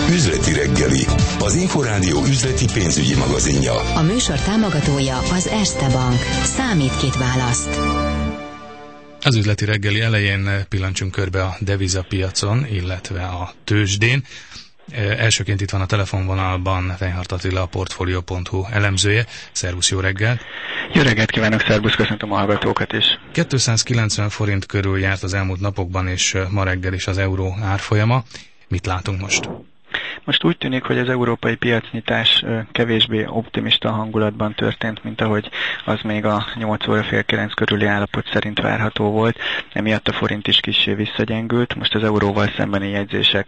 Üzleti reggeli, az Inforádió üzleti pénzügyi magazinja. A műsor támogatója az Erste Bank. Számít, kit választ. Az üzleti reggeli elején pillancsunk körbe a devizapiacon, illetve a tőzsdén. Elsőként itt van a telefonvonalban Reinhardt Attila, a Portfolio.hu elemzője. Szervusz, jó reggelt! Jó reggelt kívánok, szervusz, köszöntöm a hallgatókat is. 290 forint körül járt az elmúlt napokban, és ma reggel is az euró árfolyama. Mit látunk most? Most úgy tűnik, hogy az európai piacnyitás kevésbé optimista hangulatban történt, mint ahogy az még a 8 óra fél 9 körüli állapot szerint várható volt. Emiatt a forint is kissé visszagyengült. Most az euróval szembeni jegyzések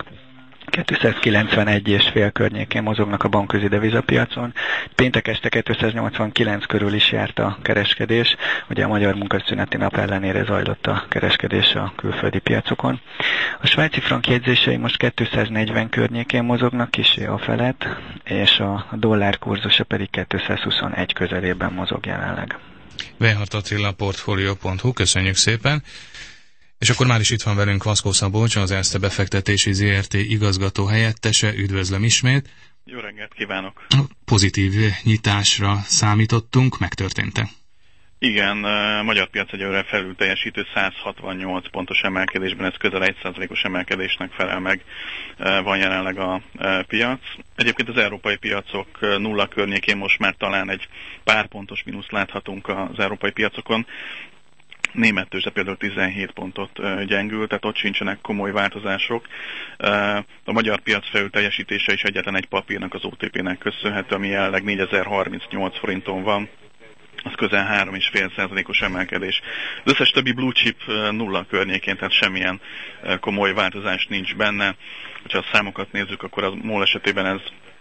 291,5 környékén mozognak a bankközi devizapiacon. Péntek este 289 körül is járt a kereskedés. Ugye a magyar munkaszüneti nap ellenére zajlott a kereskedés a külföldi piacokon. A svájci frank jegyzései most 240 környékén mozognak, kissé a felett, és a dollár kurzusa pedig 221 közelében mozog jelenleg. Reinhardt Attila, Portfolio.hu, köszönjük szépen! És akkor már is itt van velünk Vaszkó Szabolcs, az Erste befektetési ZRT igazgató helyettese. Üdvözlöm ismét! Jó reggelt kívánok! Pozitív nyitásra számítottunk, megtörtént-e? Igen, a magyar piac egyelőre felül teljesítő 168 pontos emelkedésben, ez közel 1%-os emelkedésnek felel meg, van jelenleg a piac. Egyébként az európai piacok nulla környékén most már talán egy pár pontos mínuszt láthatunk az európai piacokon. Német tőzsde például 17 pontot gyengül, tehát ott sincsenek komoly változások. A magyar piac felül teljesítése is egyetlen egy papírnak, az OTP-nek köszönhető, ami jelenleg 4038 forinton van. Az közel 3,5%-os emelkedés. Az összes többi blue chip nulla környékén, tehát semmilyen komoly változás nincs benne. Ha a számokat nézzük, akkor a MOL esetében ez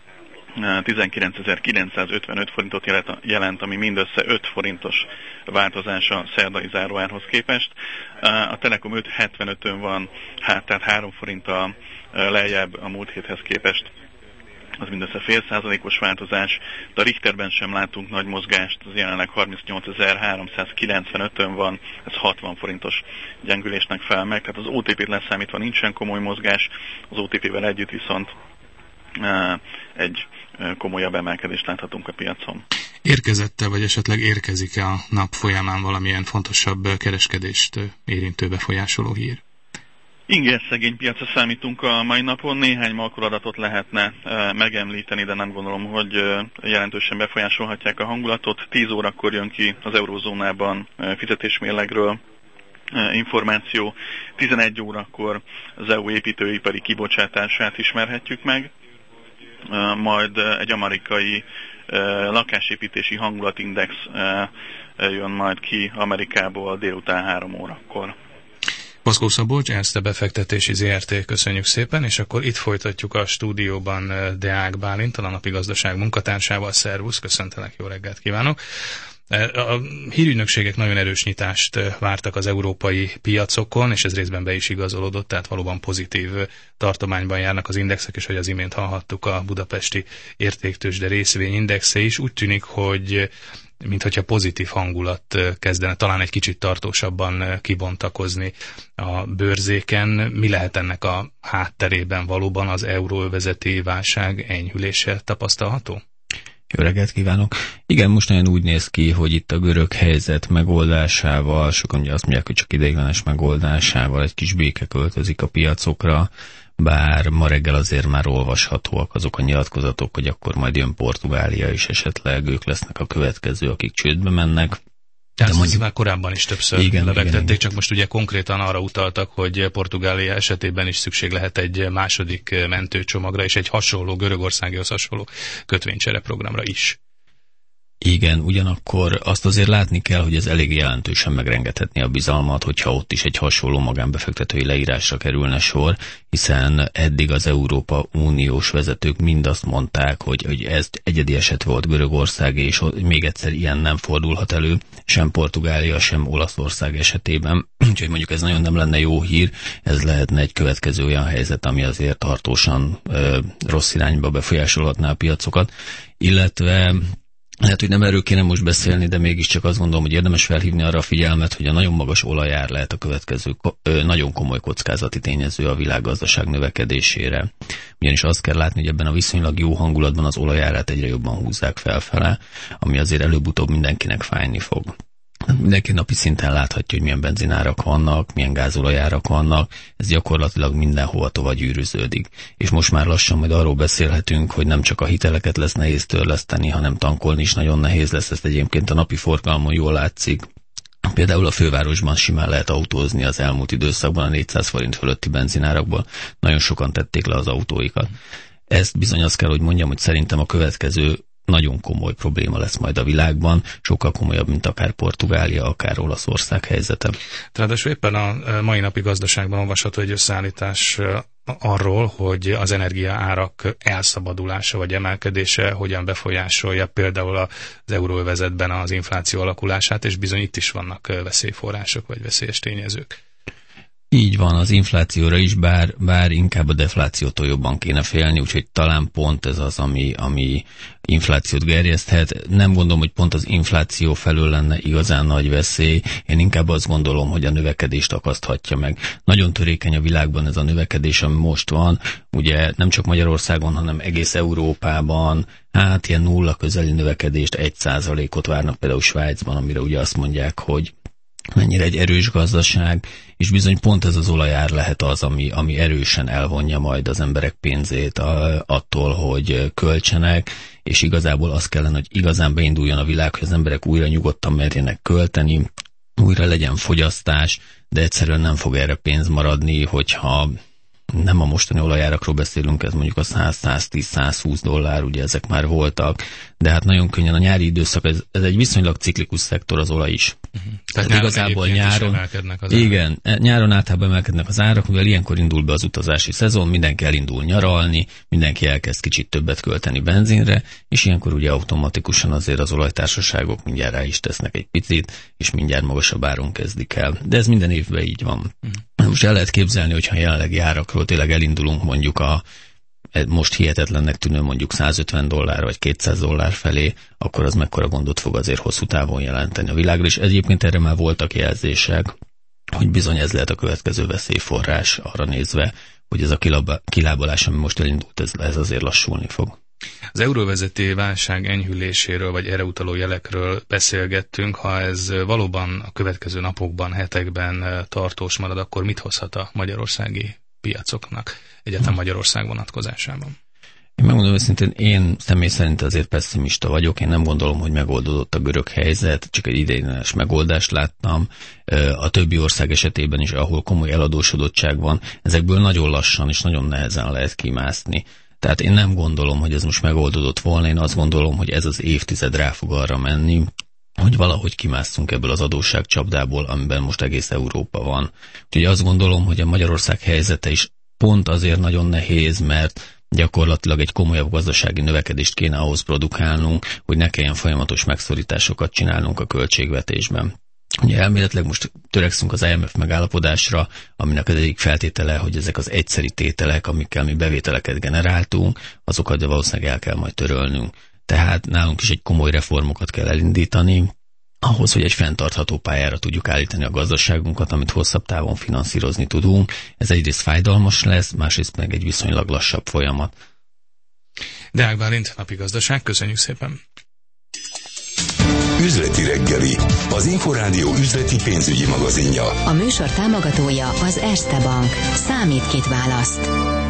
19.955 forintot jelent, ami mindössze 5 forintos változás a szerdai záróárhoz képest. A Telekom 5.75-ön van, tehát 3 forinttal lejjebb a múlt héthez képest. Az mindössze fél százalékos változás, de a Richterben sem látunk nagy mozgást, az jelenleg 38.395-ön van, ez 60 forintos gyengülésnek fel meg, tehát az OTP-t leszámítva nincsen komoly mozgás, az OTP-vel együtt viszont egy komolyabb emelkedést láthatunk a piacon. Érkezette, vagy esetleg érkezik-e a nap folyamán valamilyen fontosabb kereskedést érintő befolyásoló hír? Ingerszegény piacra számítunk a mai napon, néhány makradatot lehetne megemlíteni, de nem gondolom, hogy jelentősen befolyásolhatják a hangulatot. 10 órakor jön ki az eurózónában fizetésmérlegről információ, 11 órakor az EU építőipari kibocsátását ismerhetjük meg, majd egy amerikai lakásépítési hangulatindex jön majd ki Amerikából délután 3 órakor. Vaszkó Szabolcs, Erste befektetési ZRT, köszönjük szépen, és akkor itt folytatjuk a stúdióban Deák Bálinttal, a Napi Gazdaság munkatársával. Szervusz, köszöntelek, jó reggelt kívánok! A hírügynökségek nagyon erős nyitást vártak az európai piacokon, és ez részben be is igazolódott, tehát valóban pozitív tartományban járnak az indexek, és hogy az imént hallhattuk, a budapesti értéktőzsde részvényindexe is. Úgy tűnik, hogy minthogyha pozitív hangulat kezdene talán egy kicsit tartósabban kibontakozni a bőrzéken. Mi lehet ennek a hátterében? Valóban az euróövezeti válság enyhülése tapasztalható? Jó reggelt kívánok! Igen, most nagyon úgy néz ki, hogy itt a görög helyzet megoldásával, sokan ugye azt mondják, hogy csak ideiglenes megoldásával egy kis béke költözik a piacokra, bár ma reggel azért már olvashatóak azok a nyilatkozatok, hogy akkor majd jön Portugália, és esetleg ők lesznek a következő, akik csődbe mennek. Tehát mondjuk már korábban is többször lebegtették, igen. Csak most ugye konkrétan arra utaltak, hogy Portugália esetében is szükség lehet egy második mentőcsomagra, és egy hasonló, Görögországhoz hasonló kötvénycsereprogramra is. Igen, ugyanakkor azt azért látni kell, hogy ez elég jelentősen megrengethetné a bizalmat, hogyha ott is egy hasonló magánbefektetői leírásra kerülne sor, hiszen eddig az Európa Uniós vezetők mind azt mondták, hogy ez egyedi eset volt Görögország, és még egyszer ilyen nem fordulhat elő, sem Portugália, sem Olaszország esetében. Úgyhogy mondjuk ez nagyon nem lenne jó hír, ez lehetne egy következő olyan helyzet, ami azért tartósan rossz irányba befolyásolhatná a piacokat, illetve lehet, hogy nem erről kéne most beszélni, de mégiscsak azt gondolom, hogy érdemes felhívni arra a figyelmet, hogy a nagyon magas olajár lehet a következő nagyon komoly kockázati tényező a világgazdaság növekedésére. ugyanis azt kell látni, hogy ebben a viszonylag jó hangulatban az olajárát egyre jobban húzzák felfele, ami azért előbb-utóbb mindenkinek fájni fog. Mindenki napi szinten láthatja, hogy milyen benzinárak vannak, milyen gázolajárak vannak, ez gyakorlatilag mindenhova tovább gyűrűződik. És most már lassan majd arról beszélhetünk, hogy nem csak a hiteleket lesz nehéz törleszteni, hanem tankolni is nagyon nehéz lesz, ezt egyébként a napi forgalmon jól látszik. Például a fővárosban simán lehet autózni az elmúlt időszakban a 400 forint fölötti benzinárakból. Nagyon sokan tették le az autóikat. Ezt bizony azt kell, hogy mondjam, hogy szerintem a következő nagyon komoly probléma lesz majd a világban, sokkal komolyabb, mint akár Portugália, akár Olaszország helyzete. Ráadásul éppen a mai napi gazdaságban olvasható egy összeállítás arról, hogy az energiaárak elszabadulása vagy emelkedése hogyan befolyásolja például az euróövezetben az infláció alakulását, és bizony itt is vannak veszélyforrások vagy veszélyes tényezők. Így van, az inflációra is, bár inkább a deflációtól jobban kéne félni, úgyhogy talán pont ez az, ami inflációt gerjeszthet. Nem gondolom, hogy pont az infláció felől lenne igazán nagy veszély. Én inkább azt gondolom, hogy a növekedést akaszthatja meg. Nagyon törékeny a világban ez a növekedés, ami most van. Ugye nem csak Magyarországon, hanem egész Európában, hát ilyen nulla közeli növekedést, 1%-ot várnak például Svájcban, amire ugye azt mondják, hogy mennyire egy erős gazdaság, és bizony pont ez az olajár lehet az, ami erősen elvonja majd az emberek pénzét attól, hogy költsenek, és igazából az kellene, hogy igazán beinduljon a világ, hogy az emberek újra nyugodtan merjenek költeni, újra legyen fogyasztás, de egyszerűen nem fog erre pénz maradni, hogyha nem a mostani olajárakról beszélünk, ez mondjuk a 100-110-120 dollár, ugye ezek már voltak, de hát nagyon könnyen a nyári időszak, ez egy viszonylag ciklikus szektor az olaj is. Tehát igazából nyáron igen, nyáron általában emelkednek az árak, mivel ilyenkor indul be az utazási szezon, mindenki elindul nyaralni, mindenki elkezd kicsit többet költeni benzinre, és ilyenkor ugye automatikusan azért az olajtársaságok mindjárt rá is tesznek egy picit, és mindjárt magasabb áron kezdik el. De ez minden évben így van. Most el lehet képzelni, hogyha jelenlegi árakról tényleg elindulunk mondjuk most hihetetlennek tűnő mondjuk 150 dollár vagy 200 dollár felé, akkor az mekkora gondot fog azért hosszú távon jelenteni a világra, és egyébként erre már voltak jelzések, hogy bizony ez lehet a következő veszélyforrás arra nézve, hogy ez a kilábalás, ami most elindult, ez azért lassulni fog. Az euróvezeti válság enyhüléséről vagy erre utaló jelekről beszélgettünk. Ha ez valóban a következő napokban, hetekben tartós marad, akkor mit hozhat a magyarországi piacoknak, egyáltalán Magyarország vonatkozásában? Én megmondom őszintén, én személy szerint azért pessimista vagyok, én nem gondolom, hogy megoldódott a görög helyzet, csak egy ideiglenes megoldást láttam. A többi ország esetében is, ahol komoly eladósodottság van, ezekből nagyon lassan és nagyon nehezen lehet kimászni. Tehát én nem gondolom, hogy ez most megoldódott volna, én azt gondolom, hogy ez az évtized rá fog arra menni, hogy valahogy kimásszunk ebből az adósságcsapdából, amiben most egész Európa van. Úgyhogy azt gondolom, hogy a Magyarország helyzete is pont azért nagyon nehéz, mert gyakorlatilag egy komolyabb gazdasági növekedést kéne ahhoz produkálnunk, hogy ne kelljen folyamatos megszorításokat csinálnunk a költségvetésben. Ugye elméletileg most törekszünk az IMF megállapodásra, aminek az egyik feltétele, hogy ezek az egyszeri tételek, amikkel mi bevételeket generáltunk, azokat de valószínűleg el kell majd törölnünk. Tehát nálunk is egy komoly reformokat kell elindítani, ahhoz, hogy egy fenntartható pályára tudjuk állítani a gazdaságunkat, amit hosszabb távon finanszírozni tudunk. Ez egyrészt fájdalmas lesz, másrészt meg egy viszonylag lassabb folyamat. Deák Bálint, Napi Gazdaság, köszönjük szépen! Üzleti reggeli, az Inforádió üzleti pénzügyi magazinja. A műsor támogatója az Erste Bank. Számít, kit választ.